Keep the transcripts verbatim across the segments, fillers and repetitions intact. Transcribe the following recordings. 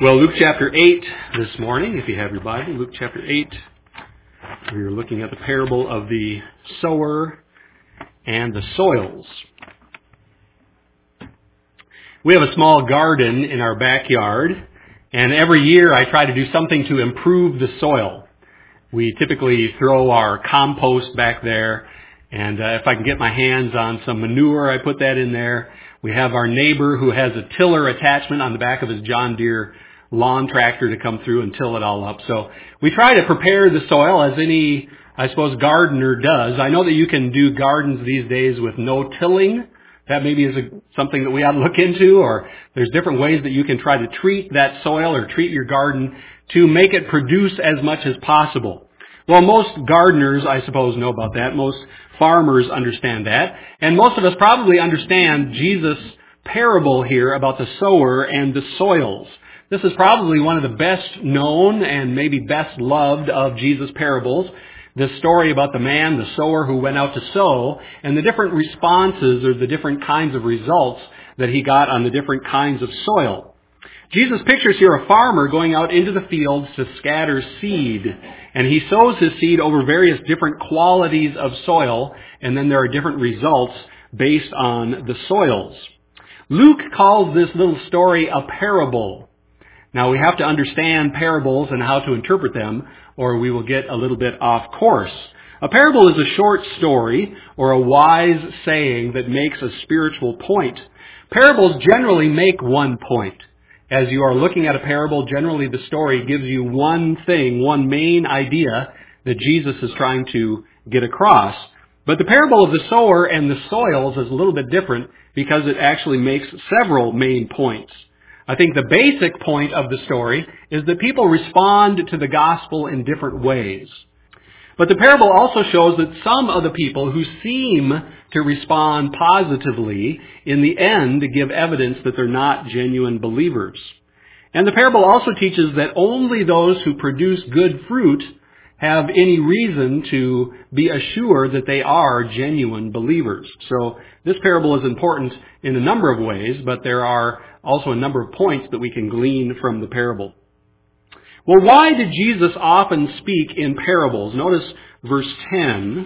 Well, Luke chapter eight this morning, if you have your Bible, Luke chapter eight, we're looking at the parable of the sower and the soils. We have a small garden in our backyard, and every year I try to do something to improve the soil. We typically throw our compost back there, and uh, if I can get my hands on some manure, I put that in there. We have our neighbor who has a tiller attachment on the back of his John Deere lawn tractor to come through and till it all up. So we try to prepare the soil as any, I suppose, gardener does. I know that you can do gardens these days with no tilling. That maybe is a, something that we ought to look into, or there's different ways that you can try to treat that soil or treat your garden to make it produce as much as possible. Well, most gardeners, I suppose, know about that. Most farmers understand that. And most of us probably understand Jesus' parable here about the sower and the soils. This is probably one of the best known and maybe best loved of Jesus' parables. This story about the man, the sower who went out to sow, and the different responses or the different kinds of results that he got on the different kinds of soil. Jesus pictures here a farmer going out into the fields to scatter seed, and he sows his seed over various different qualities of soil, and then there are different results based on the soils. Luke calls this little story a parable. Now we have to understand parables and how to interpret them, or we will get a little bit off course. A parable is a short story or a wise saying that makes a spiritual point. Parables generally make one point. As you are looking at a parable, generally the story gives you one thing, one main idea that Jesus is trying to get across. But the parable of the sower and the soils is a little bit different because it actually makes several main points. I think the basic point of the story is that people respond to the gospel in different ways. But the parable also shows that some of the people who seem to respond positively in the end give evidence that they're not genuine believers. And the parable also teaches that only those who produce good fruit have any reason to be assured that they are genuine believers. So this parable is important in a number of ways, but there are also a number of points that we can glean from the parable. Well, why did Jesus often speak in parables? Notice verse ten.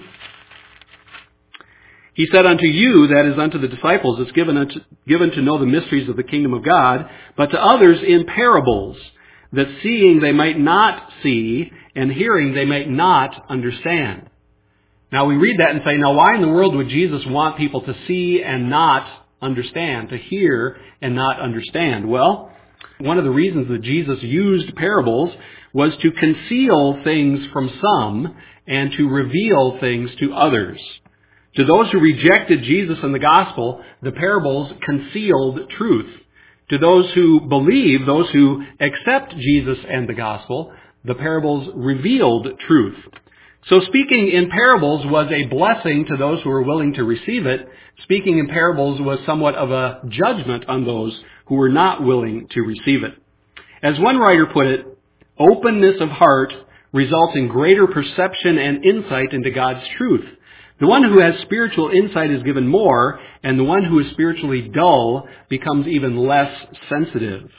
He said, "Unto you, that is unto the disciples, it's given, unto, given to know the mysteries of the kingdom of God, but to others in parables, that seeing they might not see, and hearing they might not understand." Now we read that and say, now why in the world would Jesus want people to see and not understand, to hear and not understand? Well, one of the reasons that Jesus used parables was to conceal things from some and to reveal things to others. To those who rejected Jesus and the gospel, the parables concealed truth. To those who believe, those who accept Jesus and the gospel, the parables revealed truth. So speaking in parables was a blessing to those who were willing to receive it. Speaking in parables was somewhat of a judgment on those who were not willing to receive it. As one writer put it, openness of heart results in greater perception and insight into God's truth. The one who has spiritual insight is given more, and the one who is spiritually dull becomes even less sensitive.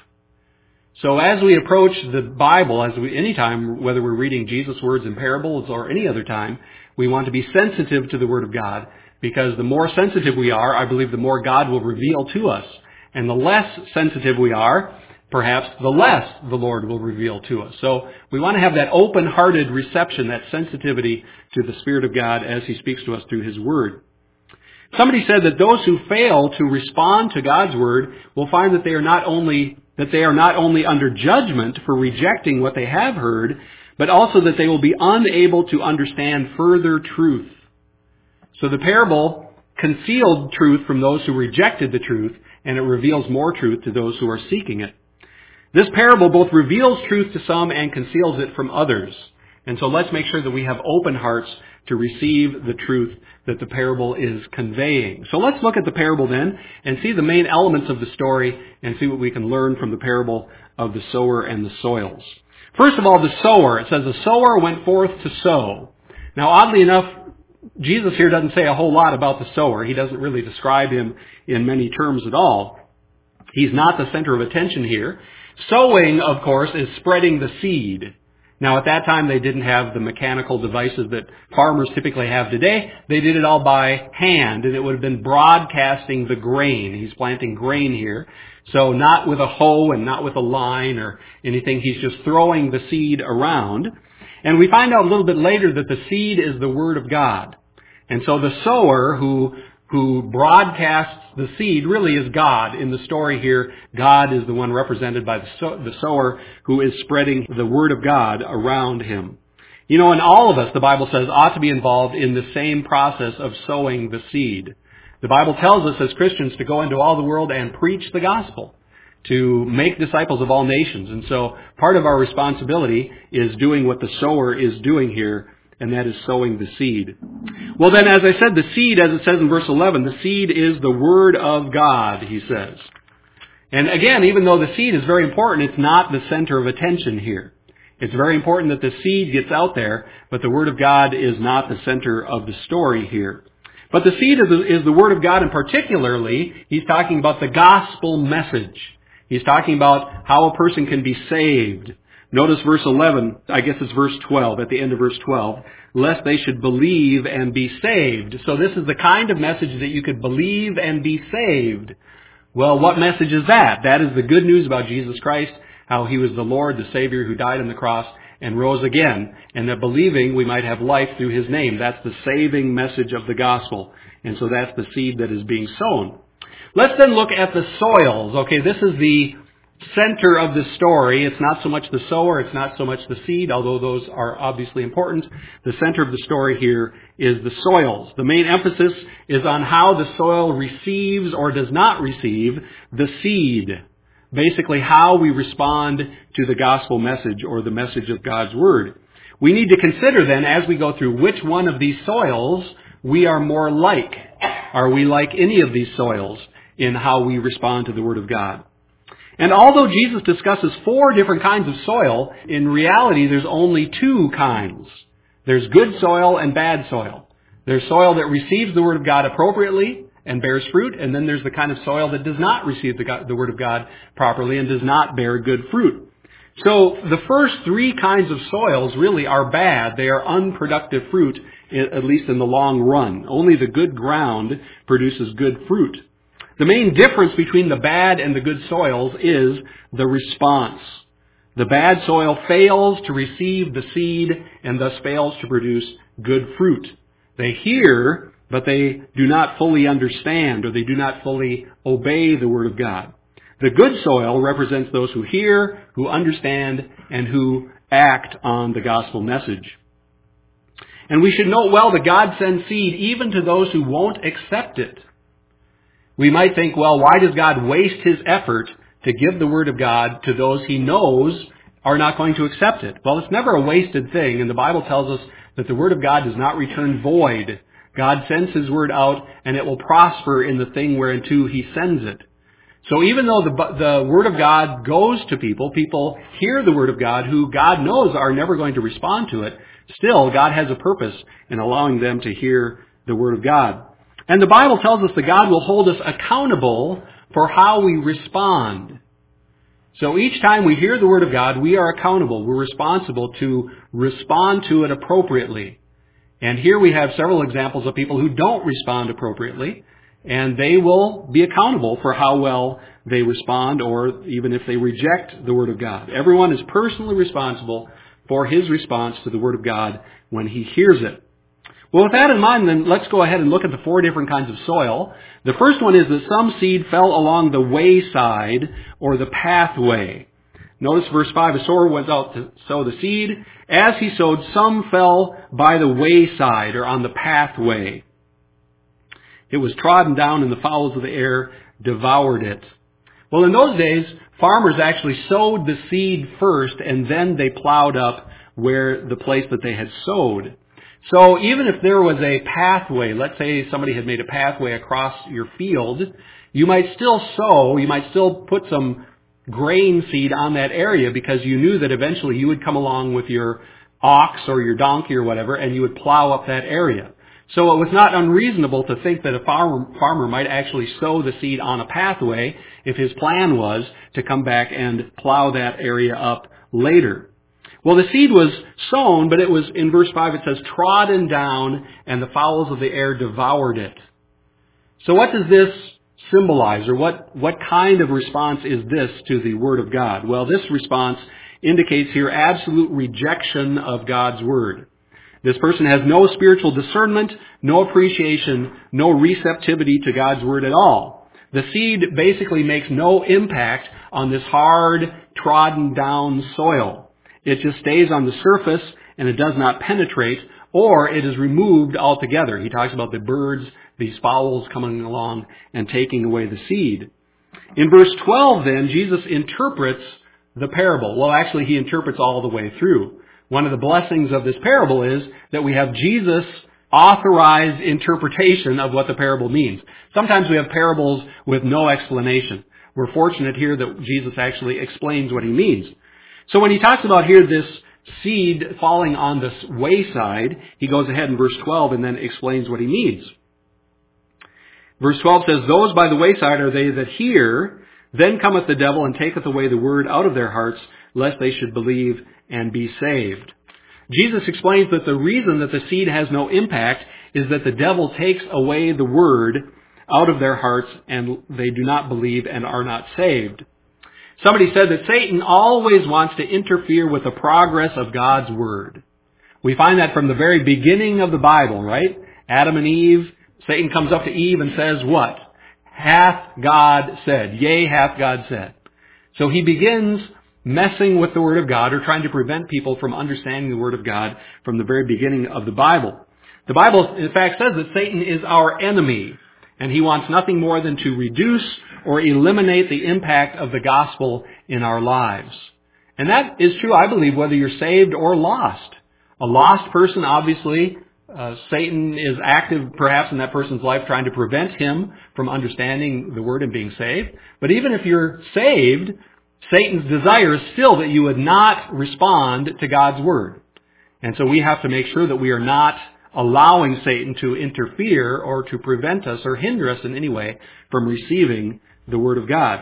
So as we approach the Bible, as we, any time, whether we're reading Jesus' words in parables or any other time, we want to be sensitive to the Word of God, because the more sensitive we are, I believe the more God will reveal to us. And the less sensitive we are, perhaps the less the Lord will reveal to us. So we want to have that open-hearted reception, that sensitivity to the Spirit of God as He speaks to us through His Word. Somebody said that those who fail to respond to God's Word will find that they are not only that they are not only under judgment for rejecting what they have heard, but also that they will be unable to understand further truth. So the parable concealed truth from those who rejected the truth, and it reveals more truth to those who are seeking it. This parable both reveals truth to some and conceals it from others. And so let's make sure that we have open hearts to receive the truth that the parable is conveying. So let's look at the parable then and see the main elements of the story and see what we can learn from the parable of the sower and the soils. First of all, the sower. It says, the sower went forth to sow. Now, oddly enough, Jesus here doesn't say a whole lot about the sower. He doesn't really describe him in many terms at all. He's not the center of attention here. Sowing, of course, is spreading the seed. Now, at that time, they didn't have the mechanical devices that farmers typically have today. They did it all by hand, and it would have been broadcasting the grain. He's planting grain here. So not with a hoe and not with a line or anything. He's just throwing the seed around. And we find out a little bit later that the seed is the Word of God. And so the sower who who broadcasts the seed really is God. In the story here, God is the one represented by the, sow- the sower who is spreading the Word of God around him. You know, and all of us, the Bible says, ought to be involved in the same process of sowing the seed. The Bible tells us as Christians to go into all the world and preach the gospel, to make disciples of all nations. And so part of our responsibility is doing what the sower is doing here, and that is sowing the seed. Well then, as I said, the seed, as it says in verse eleven, the seed is the Word of God, he says. And again, even though the seed is very important, it's not the center of attention here. It's very important that the seed gets out there, but the Word of God is not the center of the story here. But the seed is the, is the Word of God, and particularly, he's talking about the gospel message. He's talking about how a person can be saved. Notice verse eleven, I guess it's verse twelve, at the end of verse twelve, lest they should believe and be saved. So this is the kind of message that you could believe and be saved. Well, what message is that? That is the good news about Jesus Christ, how he was the Lord, the Savior who died on the cross and rose again, and that believing we might have life through his name. That's the saving message of the gospel. And so that's the seed that is being sown. Let's then look at the soils. Okay, this is the center of the story. It's not so much the sower, it's not so much the seed, although those are obviously important. The center of the story here is the soils. The main emphasis is on how the soil receives or does not receive the seed. Basically, how we respond to the gospel message or the message of God's Word. We need to consider then, as we go through, which one of these soils we are more like. Are we like any of these soils in how we respond to the Word of God? And although Jesus discusses four different kinds of soil, in reality there's only two kinds. There's good soil and bad soil. There's soil that receives the Word of God appropriately and bears fruit, and then there's the kind of soil that does not receive the, God, the Word of God properly and does not bear good fruit. So the first three kinds of soils really are bad. They are unproductive fruit, at least in the long run. Only the good ground produces good fruit. The main difference between the bad and the good soils is the response. The bad soil fails to receive the seed and thus fails to produce good fruit. They hear, but they do not fully understand, or they do not fully obey the Word of God. The good soil represents those who hear, who understand, and who act on the gospel message. And we should note well that God sends seed even to those who won't accept it. We might think, well, why does God waste his effort to give the Word of God to those he knows are not going to accept it? Well, it's never a wasted thing, and the Bible tells us that the Word of God does not return void. God sends his Word out, and it will prosper in the thing whereunto he sends it. So even though the, the Word of God goes to people, people hear the Word of God who God knows are never going to respond to it, still God has a purpose in allowing them to hear the Word of God. And the Bible tells us that God will hold us accountable for how we respond. So each time we hear the Word of God, we are accountable. We're responsible to respond to it appropriately. And here we have several examples of people who don't respond appropriately, and they will be accountable for how well they respond, or even if they reject the Word of God. Everyone is personally responsible for his response to the Word of God when he hears it. Well, with that in mind, then let's go ahead and look at the four different kinds of soil. The first one is that some seed fell along the wayside or the pathway. Notice verse five, a sower went out to sow the seed. As he sowed, some fell by the wayside or on the pathway. It was trodden down and the fowls of the air devoured it. Well, in those days, farmers actually sowed the seed first and then they plowed up where the place that they had sowed. So even if there was a pathway, let's say somebody had made a pathway across your field, you might still sow, you might still put some grain seed on that area because you knew that eventually you would come along with your ox or your donkey or whatever and you would plow up that area. So it was not unreasonable to think that a farmer, farmer might actually sow the seed on a pathway if his plan was to come back and plow that area up later. Well, the seed was sown, but it was, in verse five it says, trodden down, and the fowls of the air devoured it. So what does this symbolize, or what, what kind of response is this to the Word of God? Well, this response indicates here absolute rejection of God's Word. This person has no spiritual discernment, no appreciation, no receptivity to God's Word at all. The seed basically makes no impact on this hard, trodden down soil. It just stays on the surface and it does not penetrate, or it is removed altogether. He talks about the birds, these fowls coming along and taking away the seed. In verse twelve then, Jesus interprets the parable. Well, actually he interprets all the way through. One of the blessings of this parable is that we have Jesus' authorized interpretation of what the parable means. Sometimes we have parables with no explanation. We're fortunate here that Jesus actually explains what he means. So when he talks about here this seed falling on this wayside, he goes ahead in verse twelve and then explains what he means. Verse twelve says, those by the wayside are they that hear, then cometh the devil and taketh away the word out of their hearts, lest they should believe and be saved. Jesus explains that the reason that the seed has no impact is that the devil takes away the word out of their hearts and they do not believe and are not saved. Somebody said that Satan always wants to interfere with the progress of God's word. We find that from the very beginning of the Bible, right? Adam and Eve, Satan comes up to Eve and says what? Hath God said? Yea, hath God said. So he begins messing with the Word of God, or trying to prevent people from understanding the Word of God from the very beginning of the Bible. The Bible, in fact, says that Satan is our enemy, and he wants nothing more than to reduce or eliminate the impact of the gospel in our lives. And that is true, I believe, whether you're saved or lost. A lost person, obviously, uh, Satan is active perhaps in that person's life trying to prevent him from understanding the Word and being saved. But even if you're saved, Satan's desire is still that you would not respond to God's Word. And so we have to make sure that we are not allowing Satan to interfere or to prevent us or hinder us in any way from receiving the Word of God.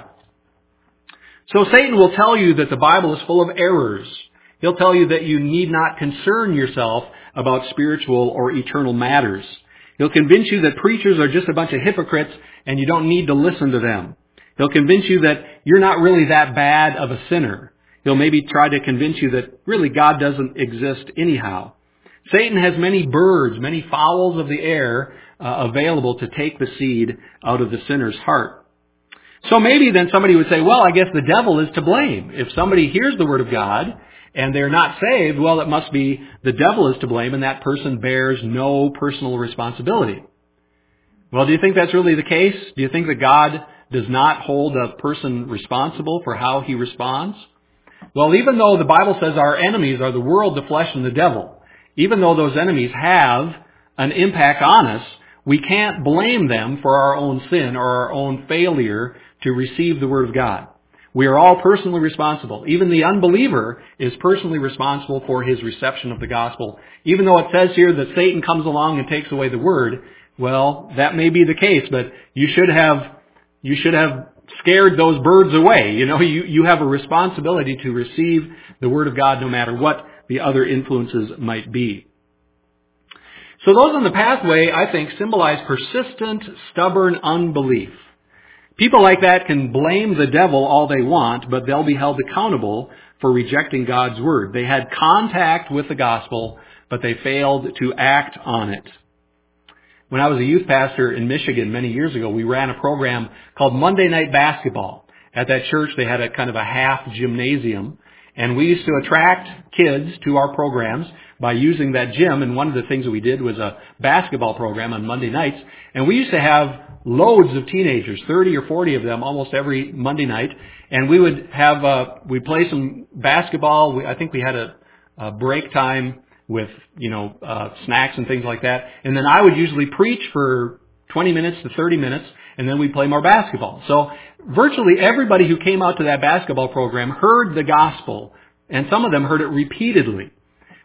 So Satan will tell you that the Bible is full of errors. He'll tell you that you need not concern yourself about spiritual or eternal matters. He'll convince you that preachers are just a bunch of hypocrites and you don't need to listen to them. He'll convince you that you're not really that bad of a sinner. He'll maybe try to convince you that really God doesn't exist anyhow. Satan has many birds, many fowls of the air uh, available to take the seed out of the sinner's heart. So maybe then somebody would say, well, I guess the devil is to blame. If somebody hears the Word of God and they're not saved, well, it must be the devil is to blame and that person bears no personal responsibility. Well, do you think that's really the case? Do you think that God does not hold a person responsible for how he responds? Well, even though the Bible says our enemies are the world, the flesh, and the devil, even though those enemies have an impact on us, we can't blame them for our own sin or our own failure to receive the Word of God. We are all personally responsible. Even the unbeliever is personally responsible for his reception of the gospel. Even though it says here that Satan comes along and takes away the Word, well, that may be the case, but you should have You should have scared those birds away. You know, you, you have a responsibility to receive the Word of God no matter what the other influences might be. So those on the pathway, I think, symbolize persistent, stubborn unbelief. People like that can blame the devil all they want, but they'll be held accountable for rejecting God's Word. They had contact with the gospel, but they failed to act on it. When I was a youth pastor in Michigan many years ago, we ran a program called Monday Night Basketball. At that church, they had a kind of a half gymnasium, and we used to attract kids to our programs by using that gym. And one of the things that we did was a basketball program on Monday nights, and we used to have loads of teenagers, thirty or forty of them, almost every Monday night. And we would have uh, we'd play some basketball. We, I think we had a, a break time with, you know, uh, snacks and things like that. And then I would usually preach for twenty minutes to thirty minutes, and then we'd play more basketball. So virtually everybody who came out to that basketball program heard the gospel, and some of them heard it repeatedly.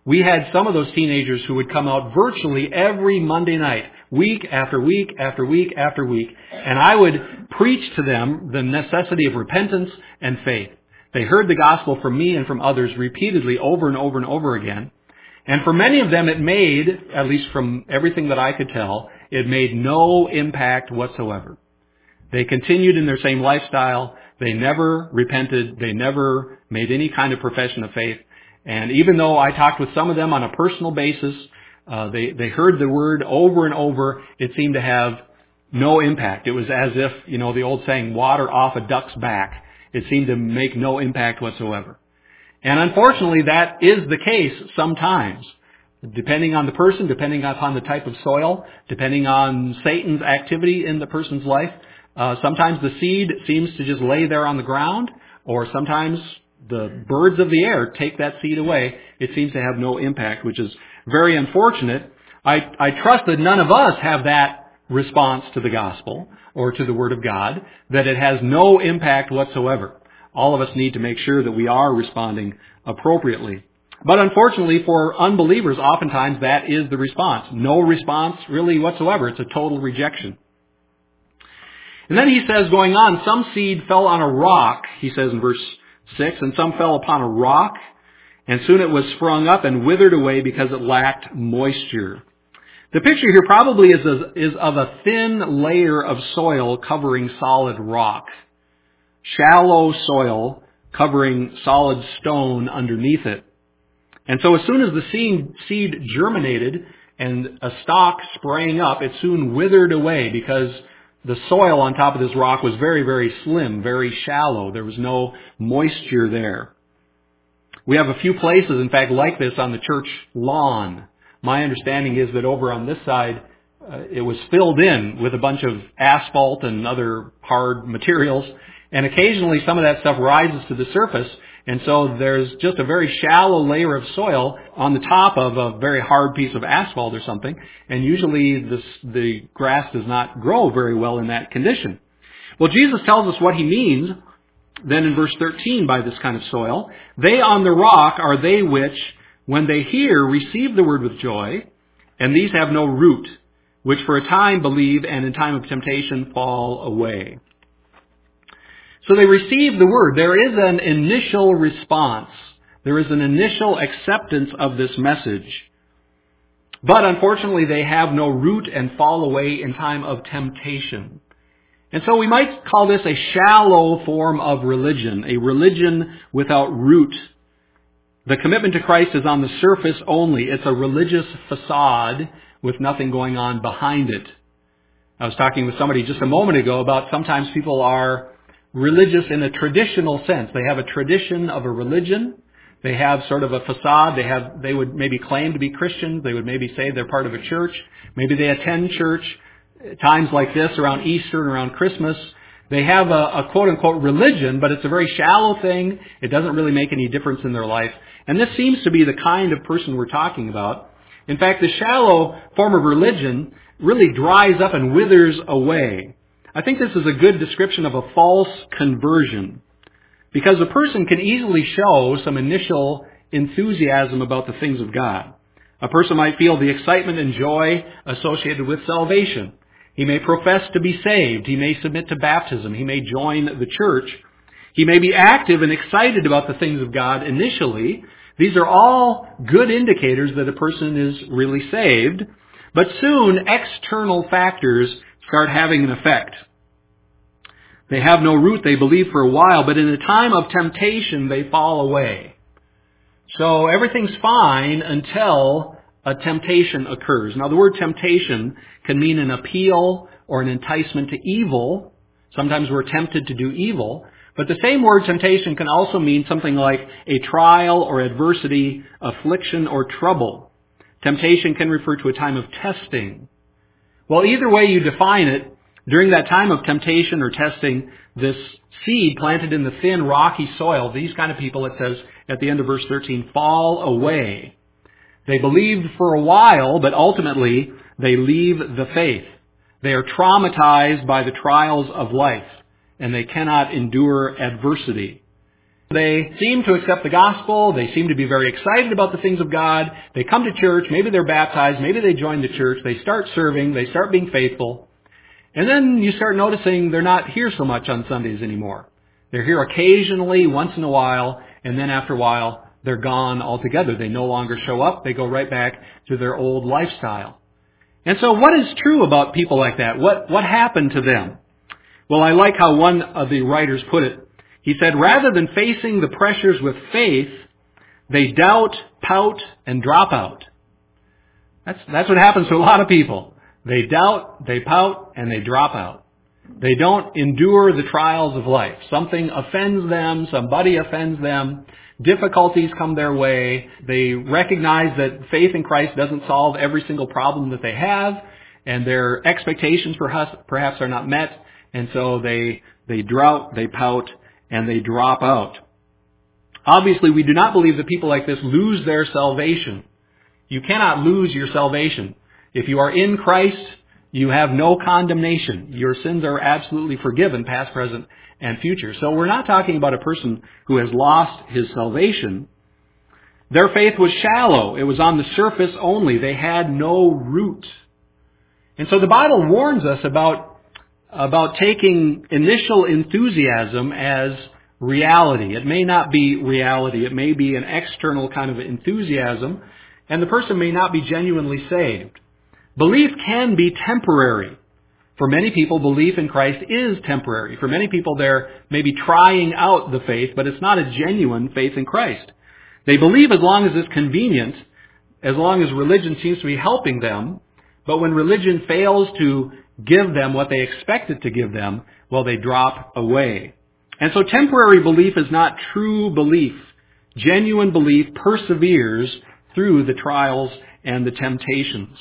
We had some of those teenagers who would come out virtually every Monday night, week after week after week after week, and I would preach to them the necessity of repentance and faith. They heard the gospel from me and from others repeatedly over and over and over again. And for many of them, it made, at least from everything that I could tell, it made no impact whatsoever. They continued in their same lifestyle. They never repented. They never made any kind of profession of faith. And even though I talked with some of them on a personal basis, uh, they, they heard the word over and over, it seemed to have no impact. It was as if, you know, the old saying, water off a duck's back. It seemed to make no impact whatsoever. And unfortunately, that is the case sometimes. Depending on the person, depending upon the type of soil, depending on Satan's activity in the person's life, uh, sometimes the seed seems to just lay there on the ground, or sometimes the birds of the air take that seed away. It seems to have no impact, which is very unfortunate. I, I trust that none of us have that response to the gospel or to the Word of God, that it has no impact whatsoever. All of us need to make sure that we are responding appropriately. But unfortunately for unbelievers, oftentimes that is the response. No response really whatsoever. It's a total rejection. And then he says, going on, some seed fell on a rock, he says in verse six, and some fell upon a rock, and soon it was sprung up and withered away because it lacked moisture. The picture here probably is, a, is of a thin layer of soil covering solid rock. Shallow soil covering solid stone underneath it. And so as soon as the seed, seed germinated and a stalk sprang up, it soon withered away because the soil on top of this rock was very, very slim, very shallow. There was no moisture there. We have a few places, in fact, like this on the church lawn. My understanding is that over on this side, uh, it was filled in with a bunch of asphalt and other hard materials. And occasionally some of that stuff rises to the surface. And so there's just a very shallow layer of soil on the top of a very hard piece of asphalt or something. And usually this, the grass does not grow very well in that condition. Well, Jesus tells us what he means then in verse thirteen by this kind of soil. They on the rock are they which, when they hear, receive the word with joy, and these have no root, which for a time believe and in time of temptation fall away. So they receive the word. There is an initial response. There is an initial acceptance of this message. But unfortunately, they have no root and fall away in time of temptation. And so we might call this a shallow form of religion, a religion without root. The commitment to Christ is on the surface only. It's a religious facade with nothing going on behind it. I was talking with somebody just a moment ago about sometimes people are religious in a traditional sense. They have a tradition of a religion. They have sort of a facade. They have, they would maybe claim to be Christians. They would maybe say they're part of a church. Maybe they attend church times like this around Easter and around Christmas. They have a, a quote-unquote religion, but it's a very shallow thing. It doesn't really make any difference in their life. And this seems to be the kind of person we're talking about. In fact, the shallow form of religion really dries up and withers away. I think this is a good description of a false conversion, because a person can easily show some initial enthusiasm about the things of God. A person might feel the excitement and joy associated with salvation. He may profess to be saved. He may submit to baptism. He may join the church. He may be active and excited about the things of God initially. These are all good indicators that a person is really saved. But soon, external factors start having an effect. They have no root, they believe for a while, but in a time of temptation, they fall away. So everything's fine until a temptation occurs. Now, the word temptation can mean an appeal or an enticement to evil. Sometimes we're tempted to do evil. But the same word temptation can also mean something like a trial or adversity, affliction or trouble. Temptation can refer to a time of testing. Well, either way you define it, during that time of temptation or testing, this seed planted in the thin, rocky soil, these kind of people, it says at the end of verse thirteen, fall away. They believed for a while, but ultimately they leave the faith. They are traumatized by the trials of life, and they cannot endure adversity. They seem to accept the gospel. They seem to be very excited about the things of God. They come to church. Maybe they're baptized. Maybe they join the church. They start serving. They start being faithful. And then you start noticing they're not here so much on Sundays anymore. They're here occasionally, once in a while, and then after a while, they're gone altogether. They no longer show up. They go right back to their old lifestyle. And so what is true about people like that? What, what happened to them? Well, I like how one of the writers put it. He said, rather than facing the pressures with faith, they doubt, pout, and drop out. That's, that's what happens to a lot of people. They doubt, they pout, and they drop out. They don't endure the trials of life. Something offends them, somebody offends them, difficulties come their way. They recognize that faith in Christ doesn't solve every single problem that they have, and their expectations perhaps are not met, and so they, they drought, they pout, and they drop out. Obviously, we do not believe that people like this lose their salvation. You cannot lose your salvation. If you are in Christ, you have no condemnation. Your sins are absolutely forgiven, past, present, and future. So we're not talking about a person who has lost his salvation. Their faith was shallow. It was on the surface only. They had no root. And so the Bible warns us about, about taking initial enthusiasm as reality. It may not be reality. It may be an external kind of enthusiasm, and the person may not be genuinely saved. Belief can be temporary. For many people, belief in Christ is temporary. For many people, they're maybe trying out the faith, but it's not a genuine faith in Christ. They believe as long as it's convenient, as long as religion seems to be helping them, but when religion fails to give them what they expect it to give them, well, they drop away. And so temporary belief is not true belief. Genuine belief perseveres through the trials and the temptations.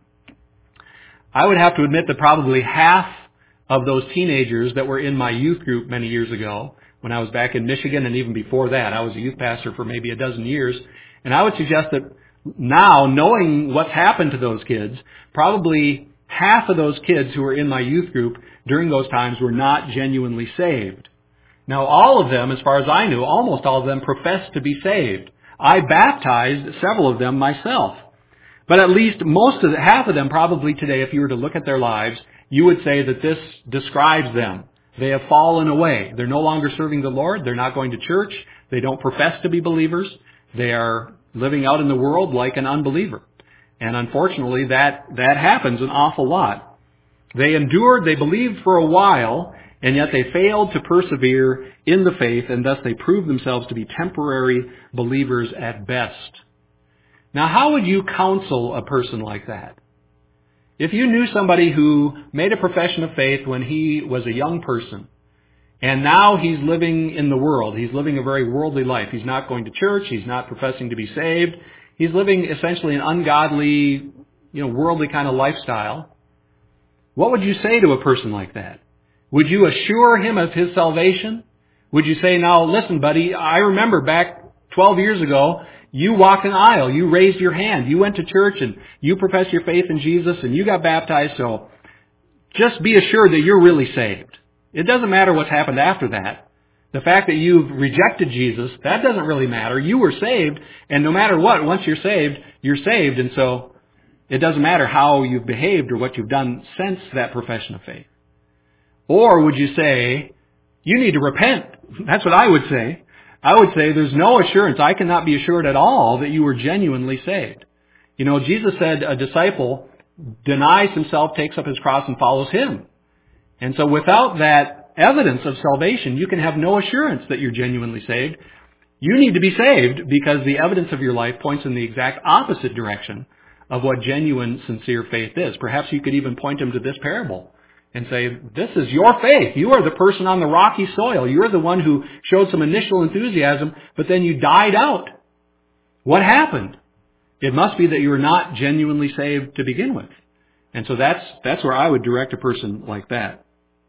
I would have to admit that probably half of those teenagers that were in my youth group many years ago, when I was back in Michigan, and even before that, I was a youth pastor for maybe a dozen years, and I would suggest that now, knowing what's happened to those kids, probably half of those kids who were in my youth group during those times were not genuinely saved. Now, all of them, as far as I knew, almost all of them professed to be saved. I baptized several of them myself. But at least most of the, half of them probably today, if you were to look at their lives, you would say that this describes them. They have fallen away. They're no longer serving the Lord. They're not going to church. They don't profess to be believers. They are living out in the world like an unbeliever. And unfortunately, that, that happens an awful lot. They endured, they believed for a while, and yet they failed to persevere in the faith, and thus they proved themselves to be temporary believers at best. Now, how would you counsel a person like that? If you knew somebody who made a profession of faith when he was a young person, and now he's living in the world, he's living a very worldly life. He's not going to church, he's not professing to be saved, he's living essentially an ungodly, you know, worldly kind of lifestyle. What would you say to a person like that? Would you assure him of his salvation? Would you say, now listen, buddy, I remember back twelve years ago, you walked an aisle, you raised your hand, you went to church and you professed your faith in Jesus and you got baptized, so just be assured that you're really saved. It doesn't matter what's happened after that. The fact that you've rejected Jesus, that doesn't really matter. You were saved, and no matter what, once you're saved, you're saved, and so it doesn't matter how you've behaved or what you've done since that profession of faith. Or would you say, you need to repent? That's what I would say. I would say there's no assurance. I cannot be assured at all that you were genuinely saved. You know, Jesus said a disciple denies himself, takes up his cross, and follows him. And so without that evidence of salvation, you can have no assurance that you're genuinely saved. You need to be saved because the evidence of your life points in the exact opposite direction of what genuine, sincere faith is. Perhaps you could even point them to this parable and say, this is your faith. You are the person on the rocky soil. You're the one who showed some initial enthusiasm, but then you died out. What happened? It must be that you were not genuinely saved to begin with. And so that's, that's where I would direct a person like that.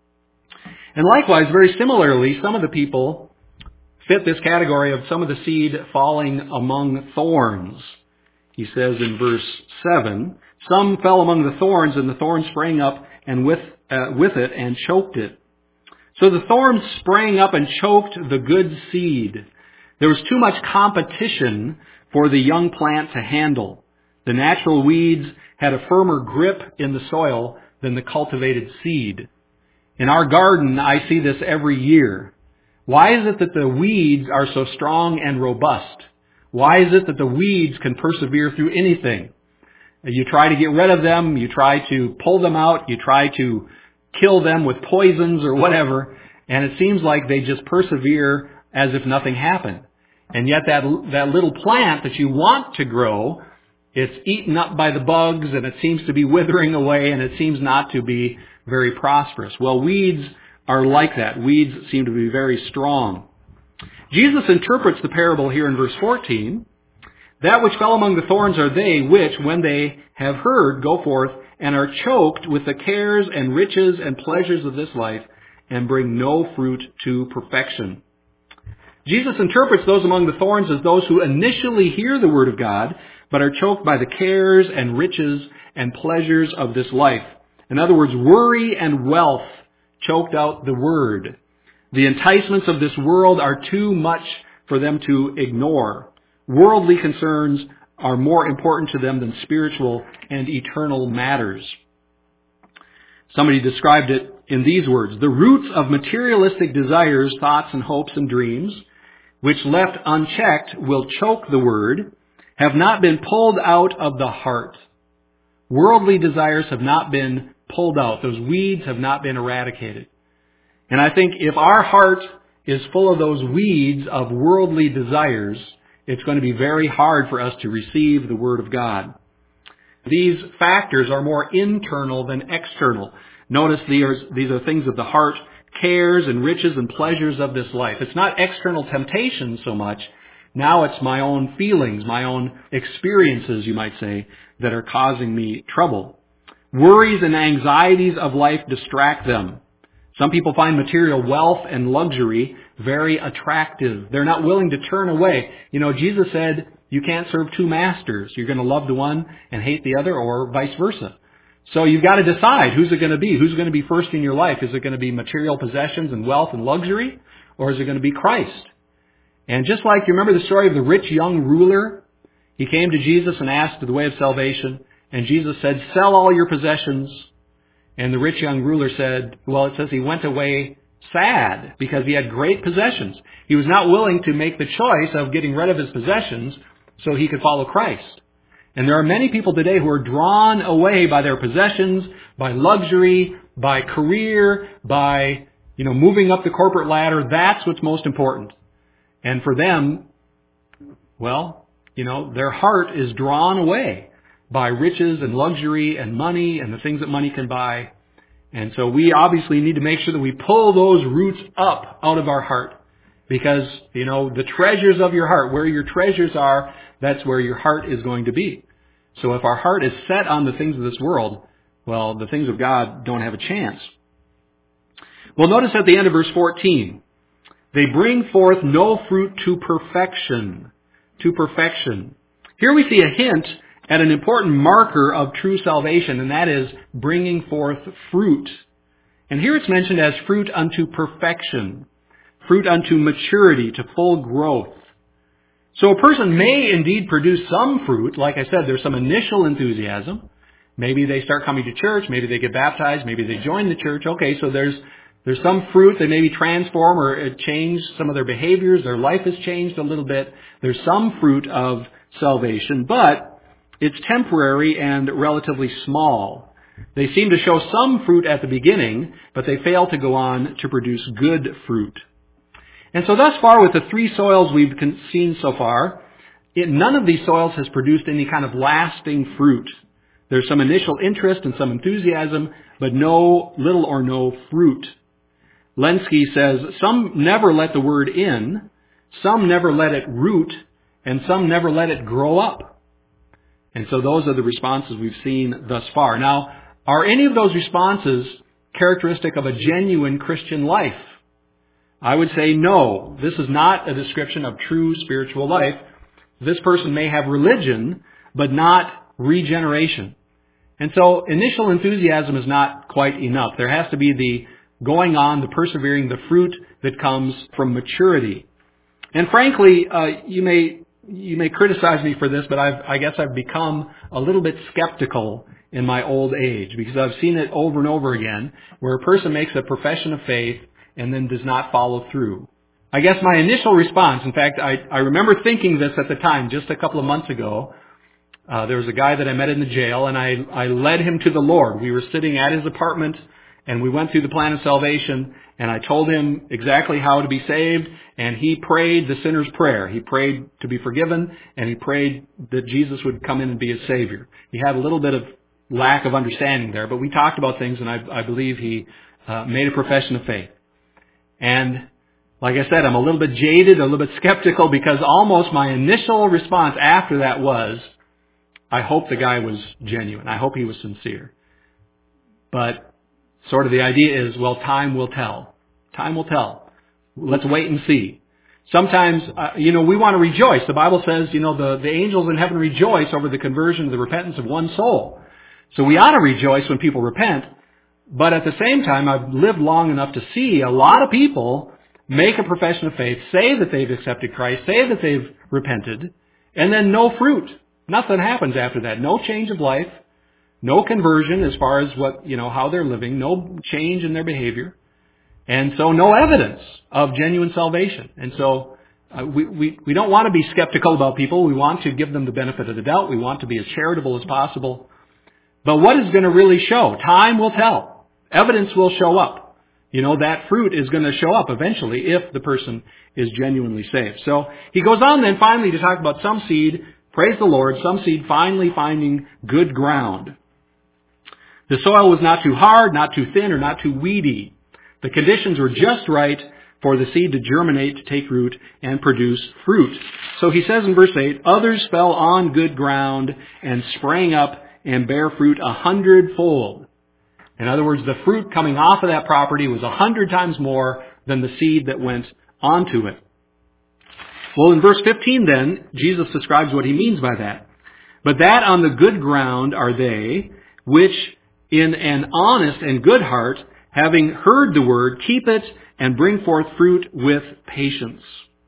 And likewise, very similarly, some of the people fit this category of some of the seed falling among thorns. He says in verse seven, some fell among the thorns, and the thorns sprang up and with uh, with it and choked it. So the thorns sprang up and choked the good seed. There was too much competition for the young plant to handle. The natural weeds had a firmer grip in the soil than the cultivated seed. In our garden, I see this every year. Why is it that the weeds are so strong and robust? Why is it that the weeds can persevere through anything? You try to get rid of them, you try to pull them out, you try to kill them with poisons or whatever, and it seems like they just persevere as if nothing happened. And yet that that little plant that you want to grow, it's eaten up by the bugs, and it seems to be withering away, and it seems not to be very prosperous. Well, weeds are like that. Weeds seem to be very strong. Jesus interprets the parable here in verse fourteen. That which fell among the thorns are they which, when they have heard, go forth and are choked with the cares and riches and pleasures of this life and bring no fruit to perfection. Jesus interprets those among the thorns as those who initially hear the word of God, but are choked by the cares and riches and pleasures of this life. In other words, worry and wealth choked out the word. The enticements of this world are too much for them to ignore. Worldly concerns are more important to them than spiritual and eternal matters. Somebody described it in these words: the roots of materialistic desires, thoughts, and hopes and dreams, which left unchecked will choke the word, have not been pulled out of the heart. Worldly desires have not been pulled out. Those weeds have not been eradicated. And I think if our heart is full of those weeds of worldly desires, it's going to be very hard for us to receive the Word of God. These factors are more internal than external. Notice these are, these are things of the heart, cares and riches and pleasures of this life. It's not external temptation so much. Now it's my own feelings, my own experiences, you might say, that are causing me trouble. Worries and anxieties of life distract them. Some people find material wealth and luxury very attractive. They're not willing to turn away. You know, Jesus said you can't serve two masters. You're going to love the one and hate the other, or vice versa. So you've got to decide, who's it going to be? Who's going to be first in your life? Is it going to be material possessions and wealth and luxury? Or is it going to be Christ? And just like you remember the story of the rich young ruler, he came to Jesus and asked for the way of salvation. And Jesus said, sell all your possessions. And the rich young ruler said, well, it says he went away sad because he had great possessions. He was not willing to make the choice of getting rid of his possessions so he could follow Christ. And there are many people today who are drawn away by their possessions, by luxury, by career, by, you know, moving up the corporate ladder. That's what's most important. And for them, well, you know, their heart is drawn away by riches and luxury and money and the things that money can buy. And so we obviously need to make sure that we pull those roots up out of our heart, because, you know, the treasures of your heart, where your treasures are, that's where your heart is going to be. So if our heart is set on the things of this world, well, the things of God don't have a chance. Well, notice at the end of verse fourteen, they bring forth no fruit to perfection. To perfection. Here we see a hint at an important marker of true salvation, and that is bringing forth fruit. And here it's mentioned as fruit unto perfection, fruit unto maturity, to full growth. So a person may indeed produce some fruit. Like I said, there's some initial enthusiasm. Maybe they start coming to church, maybe they get baptized, maybe they join the church. Okay, so there's there's some fruit. They maybe transform or change some of their behaviors. Their life has changed a little bit. There's some fruit of salvation, but it's temporary and relatively small. They seem to show some fruit at the beginning, but they fail to go on to produce good fruit. And so thus far, with the three soils we've seen so far, it, none of these soils has produced any kind of lasting fruit. There's some initial interest and some enthusiasm, but no, little or no fruit. Lenski says, some never let the word in, some never let it root, and some never let it grow up. And so those are the responses we've seen thus far. Now, are any of those responses characteristic of a genuine Christian life? I would say no. This is not a description of true spiritual life. This person may have religion, but not regeneration. And so initial enthusiasm is not quite enough. There has to be the going on, the persevering, the fruit that comes from maturity. And frankly, uh, you may you may criticize me for this, but I've, I guess I've become a little bit skeptical in my old age because I've seen it over and over again where a person makes a profession of faith and then does not follow through. I guess my initial response, in fact, I, I remember thinking this at the time, just a couple of months ago. Uh, there was a guy that I met in the jail, and I, I led him to the Lord. We were sitting at his apartment, and we went through the plan of salvation, and I told him exactly how to be saved, and he prayed the sinner's prayer. He prayed to be forgiven, and he prayed that Jesus would come in and be his Savior. He had a little bit of lack of understanding there, but we talked about things, and I, I believe he uh, made a profession of faith. And like I said, I'm a little bit jaded, a little bit skeptical, because almost my initial response after that was, I hope the guy was genuine. I hope he was sincere. But sort of the idea is, well, time will tell. Time will tell. Let's wait and see. Sometimes, uh, you know, we want to rejoice. The Bible says, you know, the, the angels in heaven rejoice over the conversion, the repentance of one soul. So we ought to rejoice when people repent. But at the same time, I've lived long enough to see a lot of people make a profession of faith, say that they've accepted Christ, say that they've repented, and then no fruit. Nothing happens after that. No change of life, no conversion as far as what, you know, how they're living, no change in their behavior, and so no evidence of genuine salvation. And so uh, we, we, we don't want to be skeptical about people. We want to give them the benefit of the doubt. We want to be as charitable as possible. But what is going to really show? Time will tell. Evidence will show up. You know, that fruit is going to show up eventually if the person is genuinely saved. So he goes on then finally to talk about some seed, praise the Lord, some seed finally finding good ground. The soil was not too hard, not too thin, or not too weedy. The conditions were just right for the seed to germinate, to take root, and produce fruit. So he says in verse eight, others fell on good ground and sprang up and bare fruit a hundredfold. In other words, the fruit coming off of that property was a hundred times more than the seed that went onto it. Well, in verse fifteen then, Jesus describes what he means by that. But that on the good ground are they, which in an honest and good heart, having heard the word, keep it and bring forth fruit with patience.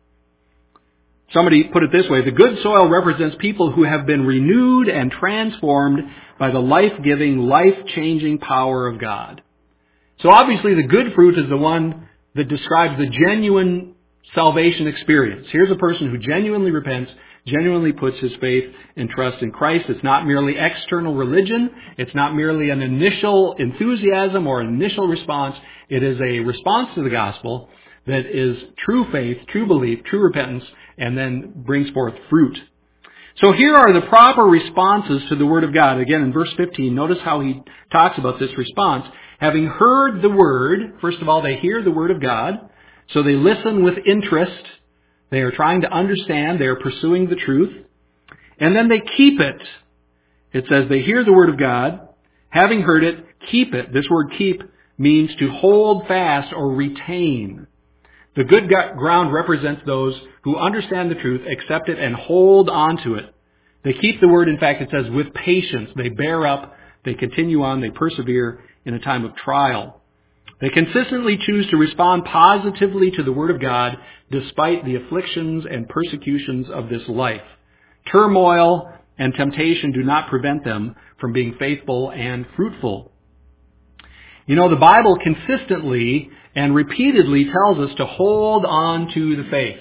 Somebody put it this way, the good soil represents people who have been renewed and transformed by the life-giving, life-changing power of God. So obviously the good fruit is the one that describes the genuine salvation experience. Here's a person who genuinely repents, genuinely puts his faith and trust in Christ. It's not merely external religion. It's not merely an initial enthusiasm or an initial response. It is a response to the gospel that is true faith, true belief, true repentance, and then brings forth fruit. So here are the proper responses to the Word of God. Again, in verse fifteen, notice how he talks about this response. Having heard the Word, first of all, they hear the Word of God, so they listen with interest. They are trying to understand. They are pursuing the truth. And then they keep it. It says they hear the Word of God. Having heard it, keep it. This word keep means to hold fast or retain. The good ground represents those who understand the truth, accept it, and hold on to it. They keep the word, in fact, it says, with patience. They bear up, they continue on, they persevere in a time of trial. They consistently choose to respond positively to the Word of God despite the afflictions and persecutions of this life. Turmoil and temptation do not prevent them from being faithful and fruitful. You know, the Bible consistently and repeatedly tells us to hold on to the faith,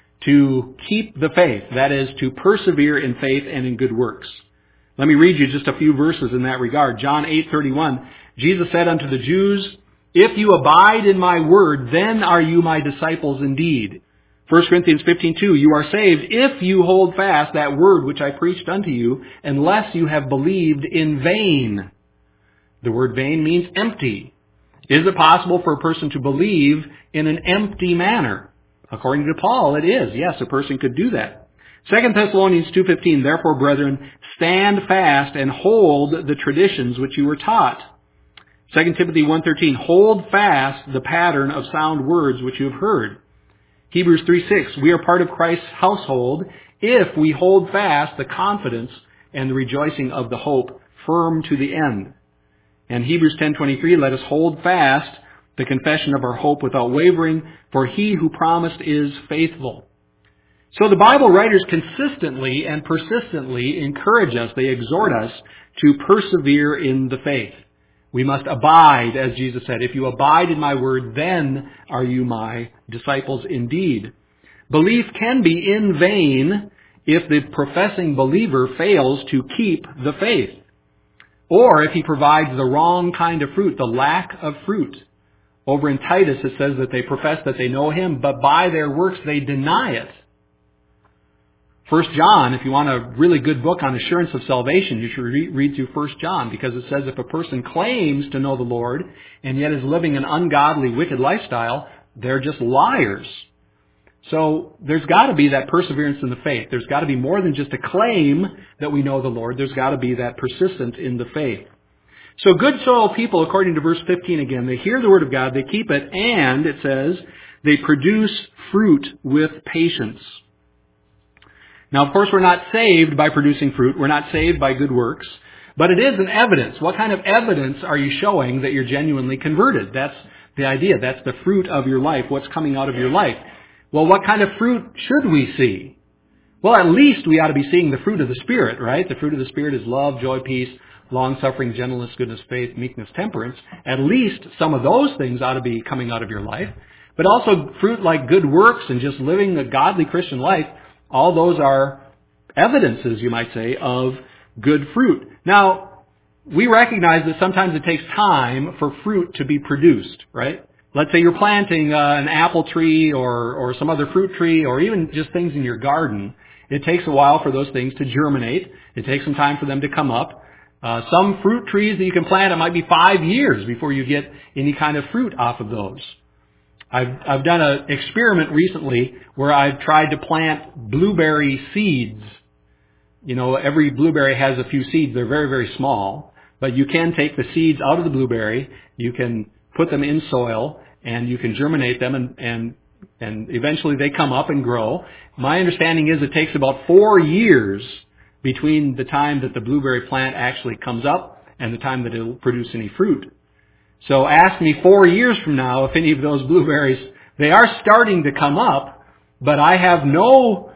to keep the faith, that is, to persevere in faith and in good works. Let me read you just a few verses in that regard. John eight thirty-one, Jesus said unto the Jews, if you abide in my word, then are you my disciples indeed. First Corinthians fifteen two, you are saved if you hold fast that word which I preached unto you, unless you have believed in vain. The word vain means empty. Is it possible for a person to believe in an empty manner? According to Paul, it is. Yes, a person could do that. Second Thessalonians two fifteen, therefore, brethren, stand fast and hold the traditions which you were taught. Second Timothy one thirteen, hold fast the pattern of sound words which you have heard. Hebrews three six, we are part of Christ's household if we hold fast the confidence and the rejoicing of the hope firm to the end. And Hebrews ten twenty-three, let us hold fast the confession of our hope without wavering, for he who promised is faithful. So the Bible writers consistently and persistently encourage us, they exhort us to persevere in the faith. We must abide, as Jesus said, if you abide in my word, then are you my disciples indeed. Belief can be in vain if the professing believer fails to keep the faith, or if he provides the wrong kind of fruit, the lack of fruit. Over in Titus it says that they profess that they know him, but by their works they deny it. First John, if you want a really good book on assurance of salvation, you should re- read through First John, because it says if a person claims to know the Lord and yet is living an ungodly, wicked lifestyle, they're just liars. So there's got to be that perseverance in the faith. There's got to be more than just a claim that we know the Lord. There's got to be that persistence in the faith. So good soil people, according to verse fifteen again, they hear the word of God, they keep it, and it says they produce fruit with patience. Now, of course, we're not saved by producing fruit. We're not saved by good works. But it is an evidence. What kind of evidence are you showing that you're genuinely converted? That's the idea. That's the fruit of your life. What's coming out of your life? Well, what kind of fruit should we see? Well, at least we ought to be seeing the fruit of the Spirit, right? The fruit of the Spirit is love, joy, peace, long-suffering, gentleness, goodness, faith, meekness, temperance. At least some of those things ought to be coming out of your life. But also fruit like good works and just living a godly Christian life. All those are evidences, you might say, of good fruit. Now, we recognize that sometimes it takes time for fruit to be produced, right? Let's say you're planting uh, an apple tree or, or some other fruit tree or even just things in your garden. It takes a while for those things to germinate. It takes some time for them to come up. Uh, some fruit trees that you can plant, it might be five years before you get any kind of fruit off of those. I've, I've done an experiment recently where I've tried to plant blueberry seeds. You know, every blueberry has a few seeds. They're very, very small. But you can take the seeds out of the blueberry. You can put them in soil and you can germinate them and, and, and eventually they come up and grow. My understanding is it takes about four years between the time that the blueberry plant actually comes up and the time that it will produce any fruit. So ask me four years from now if any of those blueberries, they are starting to come up, but I have no,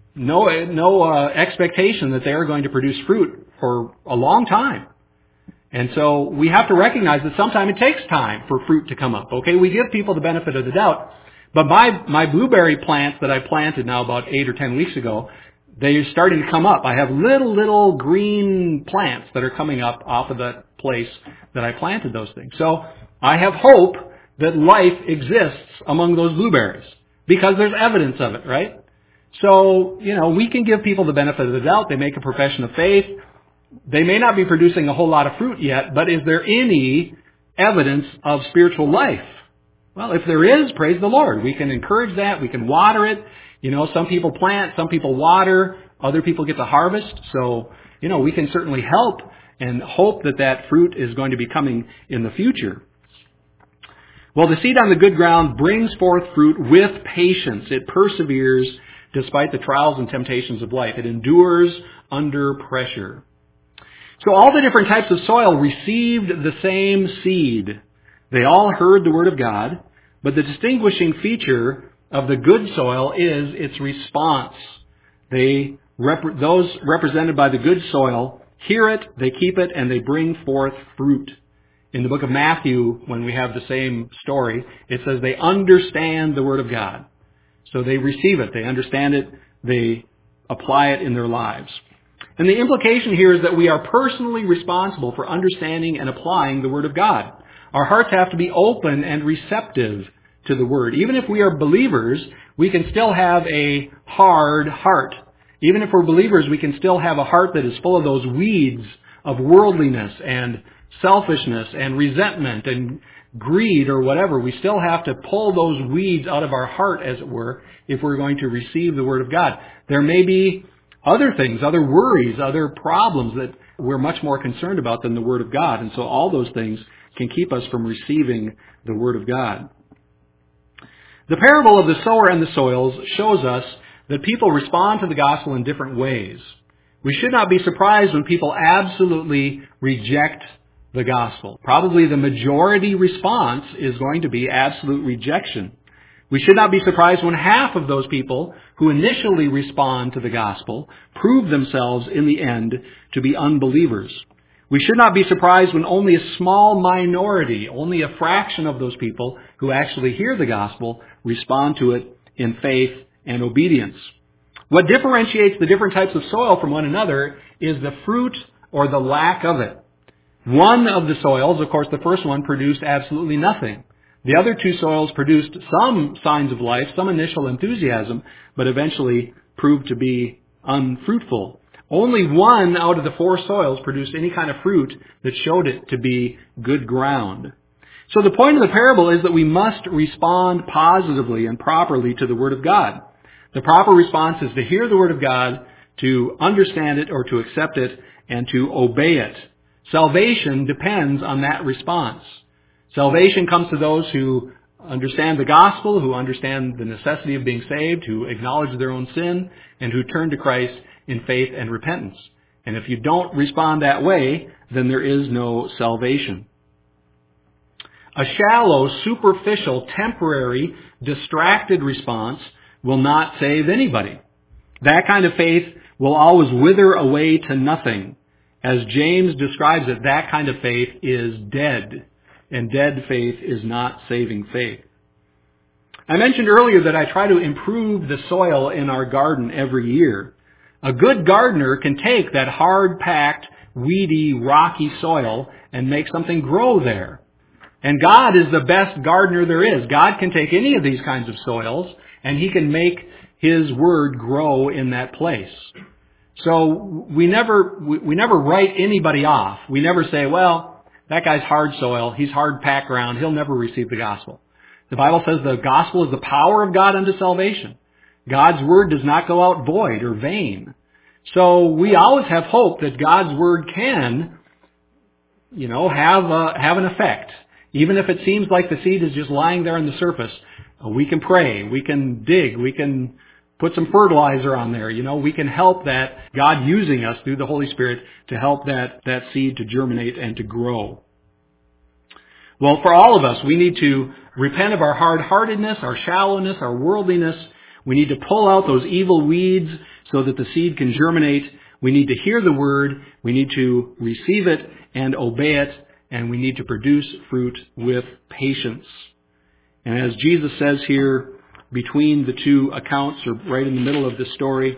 no, no uh, expectation that they are going to produce fruit for a long time. And so we have to recognize that sometimes it takes time for fruit to come up. Okay, we give people the benefit of the doubt, but my, my blueberry plants that I planted now about eight or ten weeks ago, they're starting to come up. I have little, little green plants that are coming up off of the place that I planted those things. So I have hope that life exists among those blueberries because there's evidence of it, right? So, you know, we can give people the benefit of the doubt. They make a profession of faith. They may not be producing a whole lot of fruit yet, but is there any evidence of spiritual life? Well, if there is, praise the Lord. We can encourage that. We can water it. You know, some people plant, some people water, other people get to harvest. So, you know, we can certainly help and hope that that fruit is going to be coming in the future. Well, the seed on the good ground brings forth fruit with patience. It perseveres despite the trials and temptations of life. It endures under pressure. So all the different types of soil received the same seed. They all heard the word of God, but the distinguishing feature of the good soil is its response. They rep- those represented by the good soil hear it, they keep it, and they bring forth fruit. In the book of Matthew, when we have the same story, it says they understand the word of God. So they receive it, they understand it, they apply it in their lives. And the implication here is that we are personally responsible for understanding and applying the word of God. Our hearts have to be open and receptive to the word. Even if we are believers, we can still have a hard heart. Even if we're believers, we can still have a heart that is full of those weeds of worldliness and selfishness and resentment and greed or whatever. We still have to pull those weeds out of our heart, as it were, if we're going to receive the word of God. There may be other things, other worries, other problems that we're much more concerned about than the word of God. And so all those things can keep us from receiving the word of God. The parable of the sower and the soils shows us that people respond to the gospel in different ways. We should not be surprised when people absolutely reject the gospel. Probably the majority response is going to be absolute rejection. We should not be surprised when half of those people who initially respond to the gospel prove themselves in the end to be unbelievers. We should not be surprised when only a small minority, only a fraction of those people who actually hear the gospel respond to it in faith and obedience. What differentiates the different types of soil from one another is the fruit or the lack of it. One of the soils, of course, the first one produced absolutely nothing. The other two soils produced some signs of life, some initial enthusiasm, but eventually proved to be unfruitful. Only one out of the four soils produced any kind of fruit that showed it to be good ground. So the point of the parable is that we must respond positively and properly to the Word of God. The proper response is to hear the Word of God, to understand it or to accept it, and to obey it. Salvation depends on that response. Salvation comes to those who understand the gospel, who understand the necessity of being saved, who acknowledge their own sin, and who turn to Christ in faith and repentance. And if you don't respond that way, then there is no salvation. A shallow, superficial, temporary, distracted response will not save anybody. That kind of faith will always wither away to nothing. As James describes it, that kind of faith is dead. And dead faith is not saving faith. I mentioned earlier that I try to improve the soil in our garden every year. A good gardener can take that hard-packed, weedy, rocky soil and make something grow there. And God is the best gardener there is. God can take any of these kinds of soils and He can make His Word grow in that place. So we never, we, we never write anybody off. We never say, well, that guy's hard soil, he's hard-packed ground, he'll never receive the gospel. The Bible says the gospel is the power of God unto salvation. God's Word does not go out void or vain. So we always have hope that God's Word can, you know, have a, have an effect. Even if it seems like the seed is just lying there on the surface, we can pray, we can dig, we can put some fertilizer on there. You know, we can help that, God using us through the Holy Spirit to help that, that seed to germinate and to grow. Well, for all of us, we need to repent of our hard-heartedness, our shallowness, our worldliness. We need to pull out those evil weeds so that the seed can germinate. We need to hear the Word. We need to receive it and obey it. And we need to produce fruit with patience. And as Jesus says here, between the two accounts, or right in the middle of the story,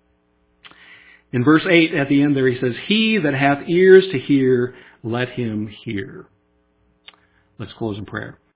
in verse eight at the end there, He says, "He that hath ears to hear, let him hear." Let's close in prayer.